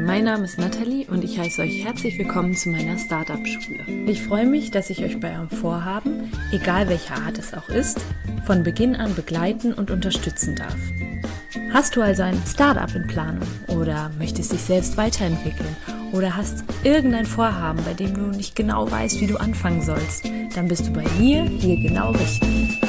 mein Name ist Nathalie und ich heiße euch herzlich willkommen zu meiner Startup-Schule. Ich freue mich, dass ich euch bei eurem Vorhaben, egal welcher Art es auch ist, von Beginn an begleiten und unterstützen darf. Hast du also ein Startup in Planung oder möchtest dich selbst weiterentwickeln oder hast irgendein Vorhaben, bei dem du nicht genau weißt, wie du anfangen sollst, dann bist du bei mir hier genau richtig.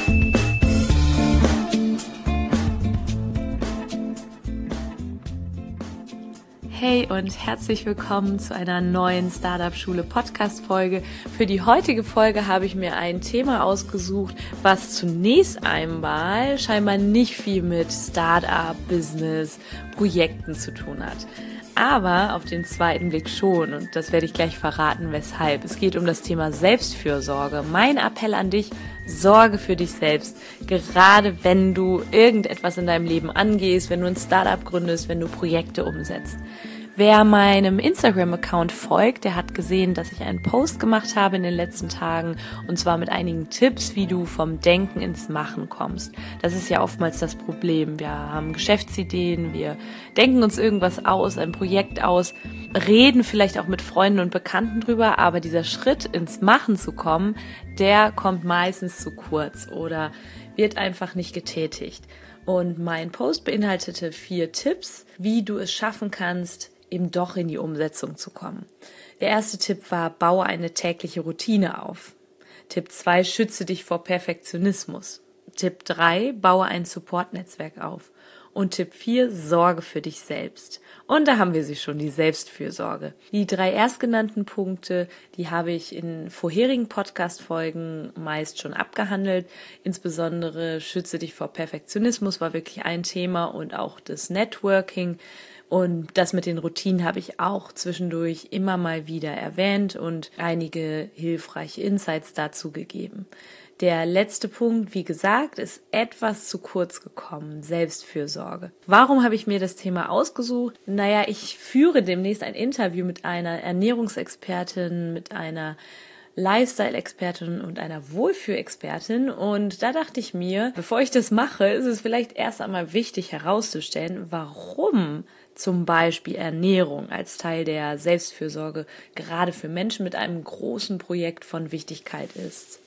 Hey und herzlich willkommen zu einer neuen Startup-Schule-Podcast-Folge. Für die heutige Folge habe ich mir ein Thema ausgesucht, was zunächst einmal scheinbar nicht viel mit Startup, Business, Projekten zu tun hat. Aber auf den zweiten Blick schon, und das werde ich gleich verraten, weshalb. Es geht um das Thema Selbstfürsorge. Mein Appell an dich: Sorge für dich selbst. Gerade wenn du irgendetwas in deinem Leben angehst, wenn du ein Startup gründest, wenn du Projekte umsetzt. Wer meinem Instagram-Account folgt, der hat gesehen, dass ich einen Post gemacht habe in den letzten Tagen, und zwar mit einigen Tipps, wie du vom Denken ins Machen kommst. Das ist ja oftmals das Problem. Wir haben Geschäftsideen, wir denken uns irgendwas aus, ein Projekt aus, reden vielleicht auch mit Freunden und Bekannten drüber, aber dieser Schritt ins Machen zu kommen, der kommt meistens zu kurz oder wird einfach nicht getätigt. Und mein Post beinhaltete 4 Tipps, wie du es schaffen kannst, eben doch in die Umsetzung zu kommen. Der erste Tipp war: Baue eine tägliche Routine auf. Tipp 2: Schütze dich vor Perfektionismus. Tipp 3: Baue ein Support-Netzwerk auf. Und Tipp 4: Sorge für dich selbst. Und da haben wir sie schon, die Selbstfürsorge. Die 3 erstgenannten Punkte, die habe ich in vorherigen Podcast-Folgen meist schon abgehandelt. Insbesondere schütze dich vor Perfektionismus war wirklich ein Thema und auch das Networking. Und das mit den Routinen habe ich auch zwischendurch immer mal wieder erwähnt und einige hilfreiche Insights dazu gegeben. Der letzte Punkt, wie gesagt, ist etwas zu kurz gekommen: Selbstfürsorge. Warum habe ich mir das Thema ausgesucht? Naja, ich führe demnächst ein Interview mit einer Ernährungsexpertin, mit einer Lifestyle-Expertin und einer Wohlfühlexpertin, und da dachte ich mir, bevor ich das mache, ist es vielleicht erst einmal wichtig herauszustellen, warum zum Beispiel Ernährung als Teil der Selbstfürsorge gerade für Menschen mit einem großen Projekt von Wichtigkeit ist.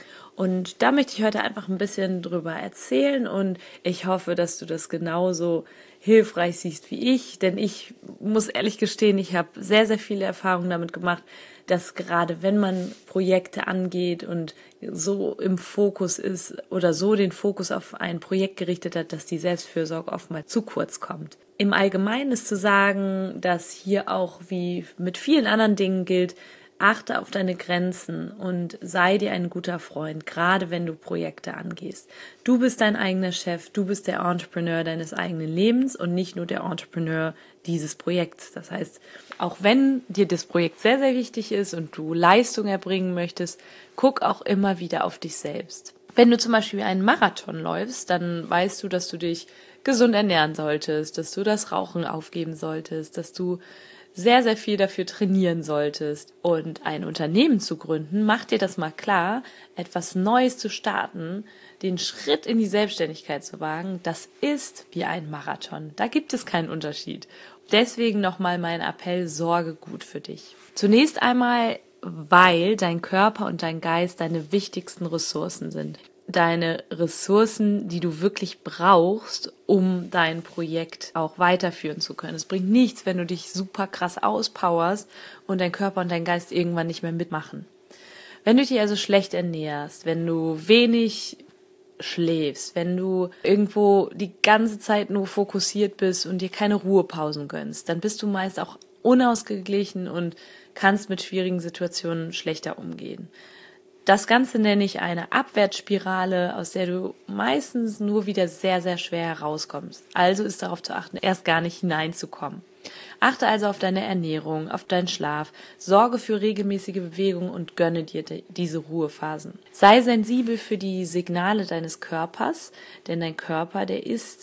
Und da möchte ich heute einfach ein bisschen drüber erzählen, und ich hoffe, dass du das genauso hilfreich siehst wie ich, denn ich muss ehrlich gestehen, ich habe sehr, sehr viele Erfahrungen damit gemacht, dass gerade wenn man Projekte angeht und so im Fokus ist oder so den Fokus auf ein Projekt gerichtet hat, dass die Selbstfürsorge oftmals zu kurz kommt. Im Allgemeinen ist zu sagen, dass hier auch wie mit vielen anderen Dingen gilt: Achte auf deine Grenzen und sei dir ein guter Freund, gerade wenn du Projekte angehst. Du bist dein eigener Chef, du bist der Entrepreneur deines eigenen Lebens und nicht nur der Entrepreneur dieses Projekts. Das heißt, auch wenn dir das Projekt sehr, sehr wichtig ist und du Leistung erbringen möchtest, guck auch immer wieder auf dich selbst. Wenn du zum Beispiel einen Marathon läufst, dann weißt du, dass du dich gesund ernähren solltest, dass du das Rauchen aufgeben solltest, dass du sehr, sehr viel dafür trainieren solltest. Und ein Unternehmen zu gründen, mach dir das mal klar: Etwas Neues zu starten, den Schritt in die Selbstständigkeit zu wagen, das ist wie ein Marathon. Da gibt es keinen Unterschied. Deswegen nochmal mein Appell: Sorge gut für dich. Zunächst einmal, weil dein Körper und dein Geist deine wichtigsten Ressourcen sind. Deine Ressourcen, die du wirklich brauchst, um dein Projekt auch weiterführen zu können. Es bringt nichts, wenn du dich super krass auspowerst und dein Körper und dein Geist irgendwann nicht mehr mitmachen. Wenn du dich also schlecht ernährst, wenn du wenig schläfst, wenn du irgendwo die ganze Zeit nur fokussiert bist und dir keine Ruhepausen gönnst, dann bist du meist auch unausgeglichen und kannst mit schwierigen Situationen schlechter umgehen. Das Ganze nenne ich eine Abwärtsspirale, aus der du meistens nur wieder sehr, sehr schwer herauskommst. Also ist darauf zu achten, erst gar nicht hineinzukommen. Achte also auf deine Ernährung, auf deinen Schlaf, sorge für regelmäßige Bewegung und gönne dir diese Ruhephasen. Sei sensibel für die Signale deines Körpers, denn dein Körper, der ist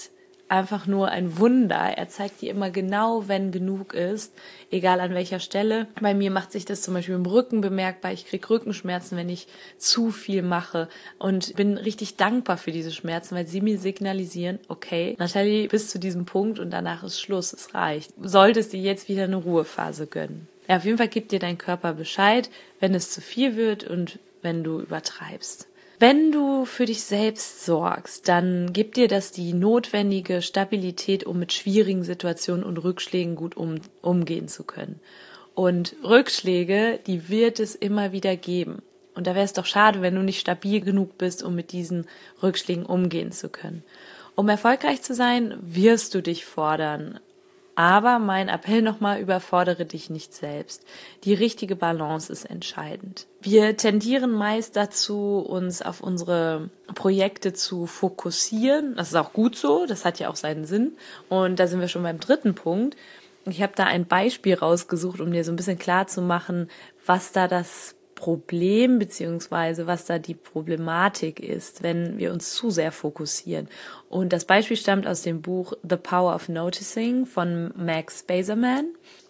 einfach nur ein Wunder. Er zeigt dir immer genau, wenn genug ist, egal an welcher Stelle. Bei mir macht sich das zum Beispiel im Rücken bemerkbar. Ich kriege Rückenschmerzen, wenn ich zu viel mache und bin richtig dankbar für diese Schmerzen, weil sie mir signalisieren, okay, Nathalie, bis zu diesem Punkt und danach ist Schluss, es reicht. Solltest dir jetzt wieder eine Ruhephase gönnen. Ja, auf jeden Fall gibt dir dein Körper Bescheid, wenn es zu viel wird und wenn du übertreibst. Wenn du für dich selbst sorgst, dann gibt dir das die notwendige Stabilität, um mit schwierigen Situationen und Rückschlägen gut umgehen zu können. Und Rückschläge, die wird es immer wieder geben. Und da wäre es doch schade, wenn du nicht stabil genug bist, um mit diesen Rückschlägen umgehen zu können. Um erfolgreich zu sein, wirst du dich fordern. Aber mein Appell nochmal, überfordere dich nicht selbst. Die richtige Balance ist entscheidend. Wir tendieren meist dazu, uns auf unsere Projekte zu fokussieren. Das ist auch gut so, das hat ja auch seinen Sinn. Und da sind wir schon beim dritten Punkt. Ich habe da ein Beispiel rausgesucht, um dir so ein bisschen klar zu machen, was da das Problem beziehungsweise was da die Problematik ist, wenn wir uns zu sehr fokussieren. Und das Beispiel stammt aus dem Buch The Power of Noticing von Max Bazerman.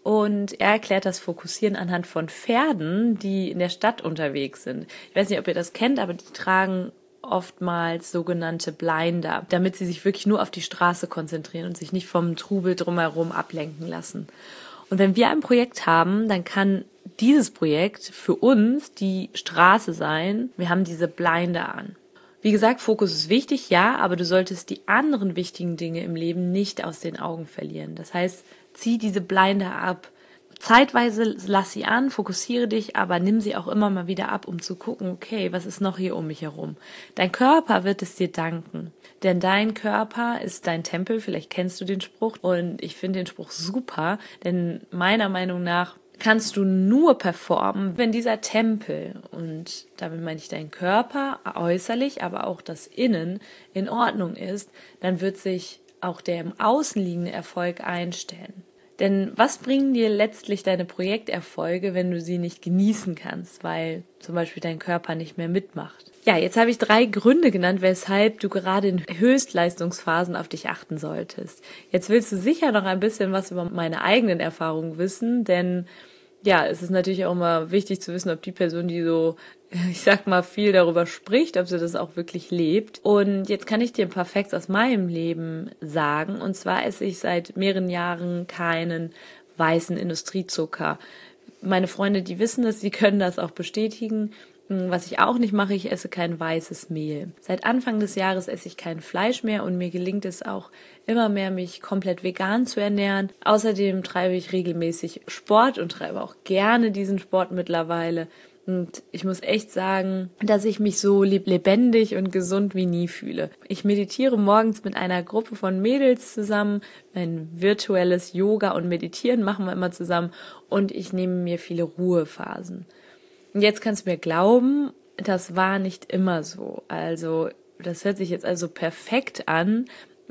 Und er erklärt das Fokussieren anhand von Pferden, die in der Stadt unterwegs sind. Ich weiß nicht, ob ihr das kennt, aber die tragen oftmals sogenannte Blinder, damit sie sich wirklich nur auf die Straße konzentrieren und sich nicht vom Trubel drumherum ablenken lassen. Und wenn wir ein Projekt haben, dann kann dieses Projekt für uns die Straße sein. Wir haben diese Blinder an. Wie gesagt, Fokus ist wichtig, ja, aber du solltest die anderen wichtigen Dinge im Leben nicht aus den Augen verlieren. Das heißt, zieh diese Blinder ab. Zeitweise lass sie an, fokussiere dich, aber nimm sie auch immer mal wieder ab, um zu gucken, okay, was ist noch hier um mich herum? Dein Körper wird es dir danken, denn dein Körper ist dein Tempel, vielleicht kennst du den Spruch und ich finde den Spruch super, denn meiner Meinung nach kannst du nur performen, wenn dieser Tempel, und damit meine ich dein Körper äußerlich, aber auch das Innen in Ordnung ist, dann wird sich auch der im Außen liegende Erfolg einstellen. Denn was bringen dir letztlich deine Projekterfolge, wenn du sie nicht genießen kannst, weil zum Beispiel dein Körper nicht mehr mitmacht? Ja, jetzt habe ich 3 Gründe genannt, weshalb du gerade in Höchstleistungsphasen auf dich achten solltest. Jetzt willst du sicher noch ein bisschen was über meine eigenen Erfahrungen wissen, denn ja, es ist natürlich auch immer wichtig zu wissen, ob die Person, die so, ich sag mal, viel darüber spricht, ob sie das auch wirklich lebt. Und jetzt kann ich dir ein paar Facts aus meinem Leben sagen. Und zwar esse ich seit mehreren Jahren keinen weißen Industriezucker. Meine Freunde, die wissen das, die können das auch bestätigen. Was ich auch nicht mache, ich esse kein weißes Mehl. Seit Anfang des Jahres esse ich kein Fleisch mehr und mir gelingt es auch immer mehr, mich komplett vegan zu ernähren. Außerdem treibe ich regelmäßig Sport und treibe auch gerne diesen Sport mittlerweile. Und ich muss echt sagen, dass ich mich so lebendig und gesund wie nie fühle. Ich meditiere morgens mit einer Gruppe von Mädels zusammen. Ein virtuelles Yoga und Meditieren machen wir immer zusammen. Und ich nehme mir viele Ruhephasen. Und jetzt kannst du mir glauben, das war nicht immer so. Also das hört sich jetzt also perfekt an.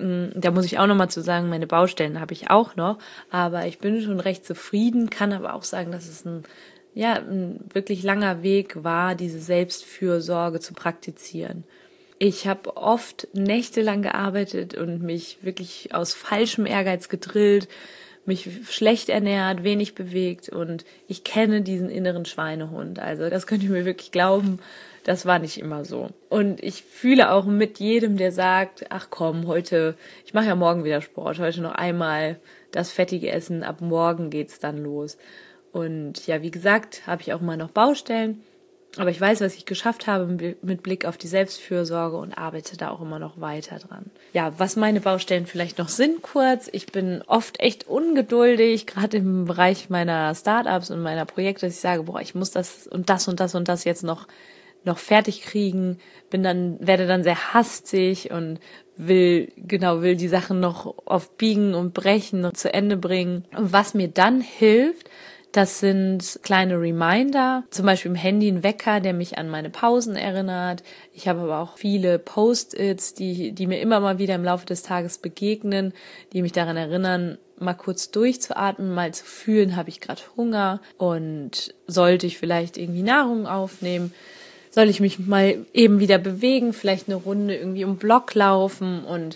Da muss ich auch nochmal zu sagen, meine Baustellen habe ich auch noch. Aber ich bin schon recht zufrieden, kann aber auch sagen, dass es ein wirklich langer Weg war, diese Selbstfürsorge zu praktizieren. Ich habe oft nächtelang gearbeitet und mich wirklich aus falschem Ehrgeiz gedrillt, mich schlecht ernährt, wenig bewegt und ich kenne diesen inneren Schweinehund. Also das könnt ihr mir wirklich glauben, das war nicht immer so. Und ich fühle auch mit jedem, der sagt, ach komm, heute, ich mache ja morgen wieder Sport, heute noch einmal das fettige Essen, ab morgen geht's dann los. Und ja, wie gesagt, habe ich auch mal noch Baustellen, aber ich weiß, was ich geschafft habe mit Blick auf die Selbstfürsorge und arbeite da auch immer noch weiter dran. Ja, was meine Baustellen vielleicht noch sind kurz. Ich bin oft echt ungeduldig, gerade im Bereich meiner Startups und meiner Projekte, dass ich sage, boah, ich muss das und das und das und das jetzt noch fertig kriegen, werde dann sehr hastig und will die Sachen noch auf Biegen und Brechen und zu Ende bringen. Und was mir dann hilft, das sind kleine Reminder, zum Beispiel im Handy ein Wecker, der mich an meine Pausen erinnert. Ich habe aber auch viele Post-its, die mir immer mal wieder im Laufe des Tages begegnen, die mich daran erinnern, mal kurz durchzuatmen, mal zu fühlen, habe ich gerade Hunger und sollte ich vielleicht irgendwie Nahrung aufnehmen, soll ich mich mal eben wieder bewegen, vielleicht eine Runde irgendwie um Block laufen und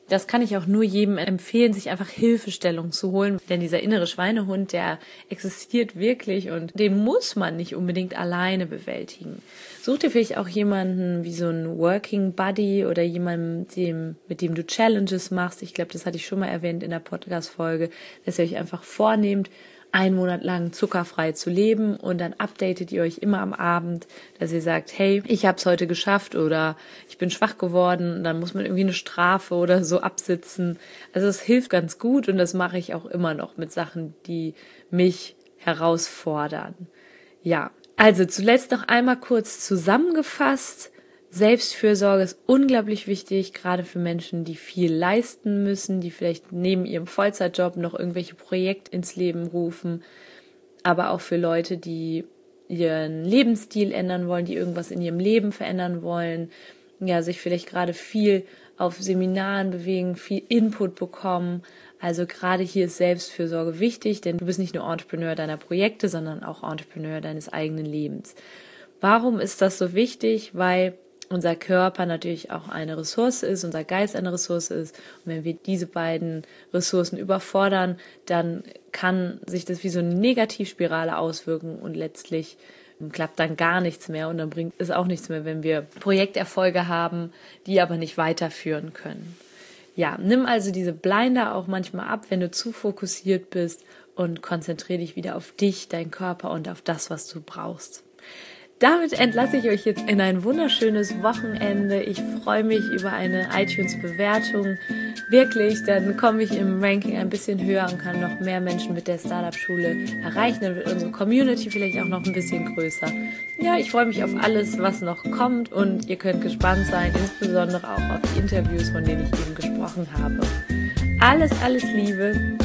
das kann ich auch nur jedem empfehlen, sich einfach Hilfestellung zu holen. Denn dieser innere Schweinehund, der existiert wirklich und den muss man nicht unbedingt alleine bewältigen. Such dir vielleicht auch jemanden wie so einen Working Buddy oder jemanden, mit dem du Challenges machst. Ich glaube, das hatte ich schon mal erwähnt in der Podcast-Folge, dass ihr euch einfach vornehmt, 1 Monat lang zuckerfrei zu leben und dann updatet ihr euch immer am Abend, dass ihr sagt, hey, ich habe es heute geschafft oder ich bin schwach geworden und dann muss man irgendwie eine Strafe oder so absitzen. Also es hilft ganz gut und das mache ich auch immer noch mit Sachen, die mich herausfordern. Ja, also zuletzt noch einmal kurz zusammengefasst. Selbstfürsorge ist unglaublich wichtig, gerade für Menschen, die viel leisten müssen, die vielleicht neben ihrem Vollzeitjob noch irgendwelche Projekte ins Leben rufen, aber auch für Leute, die ihren Lebensstil ändern wollen, die irgendwas in ihrem Leben verändern wollen, ja, sich vielleicht gerade viel auf Seminaren bewegen, viel Input bekommen. Also gerade hier ist Selbstfürsorge wichtig, denn du bist nicht nur Entrepreneur deiner Projekte, sondern auch Entrepreneur deines eigenen Lebens. Warum ist das so wichtig? Weil unser Körper natürlich auch eine Ressource ist, unser Geist eine Ressource ist. Und wenn wir diese beiden Ressourcen überfordern, dann kann sich das wie so eine Negativspirale auswirken und letztlich klappt dann gar nichts mehr und dann bringt es auch nichts mehr, wenn wir Projekterfolge haben, die aber nicht weiterführen können. Ja, nimm also diese Blinder auch manchmal ab, wenn du zu fokussiert bist und konzentriere dich wieder auf dich, deinen Körper und auf das, was du brauchst. Damit entlasse ich euch jetzt in ein wunderschönes Wochenende. Ich freue mich über eine iTunes-Bewertung. Wirklich, dann komme ich im Ranking ein bisschen höher und kann noch mehr Menschen mit der Startup-Schule erreichen. Dann wird unsere Community vielleicht auch noch ein bisschen größer. Ja, ich freue mich auf alles, was noch kommt und ihr könnt gespannt sein, insbesondere auch auf die Interviews, von denen ich eben gesprochen habe. Alles Liebe,